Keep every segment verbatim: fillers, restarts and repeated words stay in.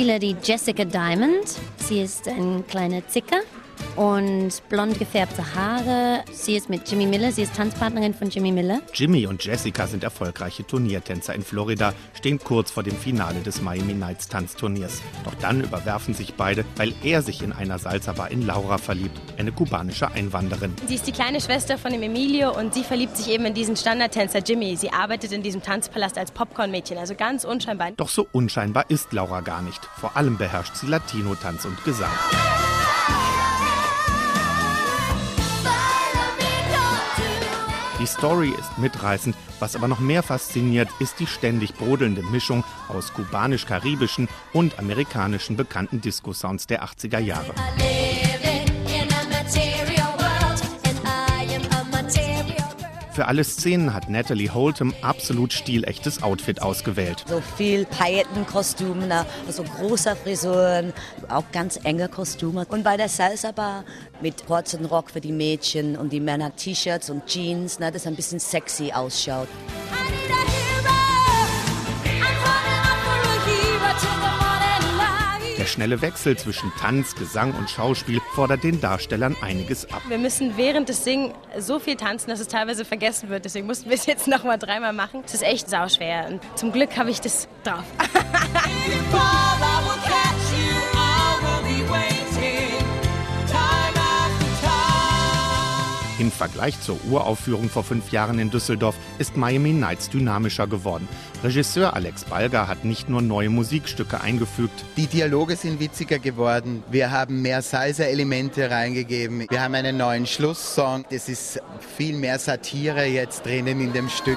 spiele die Jessica Diamond. Sie ist ein kleiner Zicker und blond gefärbte Haare. Sie ist mit Jimmy Miller, sie ist Tanzpartnerin von Jimmy Miller. Jimmy und Jessica sind erfolgreiche Turniertänzer in Florida, stehen kurz vor dem Finale des Miami Nights Tanzturniers. Doch dann überwerfen sich beide, weil er sich in einer Salsa-Bar in Laura verliebt, eine kubanische Einwanderin. Sie ist die kleine Schwester von dem Emilio und sie verliebt sich eben in diesen Standardtänzer Jimmy. Sie arbeitet in diesem Tanzpalast als Popcorn-Mädchen, also ganz unscheinbar. Doch so unscheinbar ist Laura gar nicht. Vor allem beherrscht sie Latino-Tanz und Gesang. Die Story ist mitreißend, was aber noch mehr fasziniert, ist die ständig brodelnde Mischung aus kubanisch-karibischen und amerikanischen bekannten Disco-Sounds der achtziger Jahre. Für alle Szenen hat Natalie Holtham absolut stilechtes Outfit ausgewählt. So viel Pailletenkostüme, also große Frisuren, auch ganz enge Kostüme. Und bei der Salsa-Bar mit kurzen Rock für die Mädchen und die Männer T-Shirts und Jeans, ne, das ein bisschen sexy ausschaut. Der schnelle Wechsel zwischen Tanz, Gesang und Schauspiel fordert den Darstellern einiges ab. Wir müssen während des Singen so viel tanzen, dass es teilweise vergessen wird. Deswegen mussten wir es jetzt noch mal dreimal machen. Es ist echt sauschwer und zum Glück habe ich das drauf. Im Vergleich zur Uraufführung vor fünf Jahren in Düsseldorf ist Miami Nights dynamischer geworden. Regisseur Alex Balger hat nicht nur neue Musikstücke eingefügt. Die Dialoge sind witziger geworden. Wir haben mehr Salsa-Elemente reingegeben. Wir haben einen neuen Schlusssong. Es ist viel mehr Satire jetzt drinnen in dem Stück.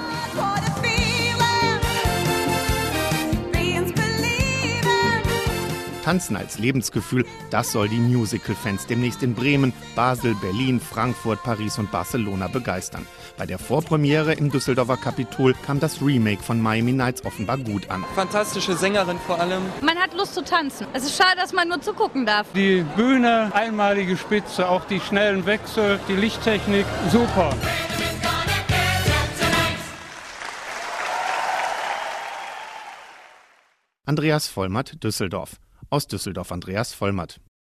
Tanzen als Lebensgefühl, das soll die Musical-Fans demnächst in Bremen, Basel, Berlin, Frankfurt, Paris und Barcelona begeistern. Bei der Vorpremiere im Düsseldorfer Kapitol kam das Remake von Miami Nights offenbar gut an. Fantastische Sängerin vor allem. Man hat Lust zu tanzen. Es ist schade, dass man nur zugucken darf. Die Bühne, einmalige Spitze, auch die schnellen Wechsel, die Lichttechnik, super. Andreas Vollmatt, Düsseldorf. Aus Düsseldorf Andreas Vollmatt.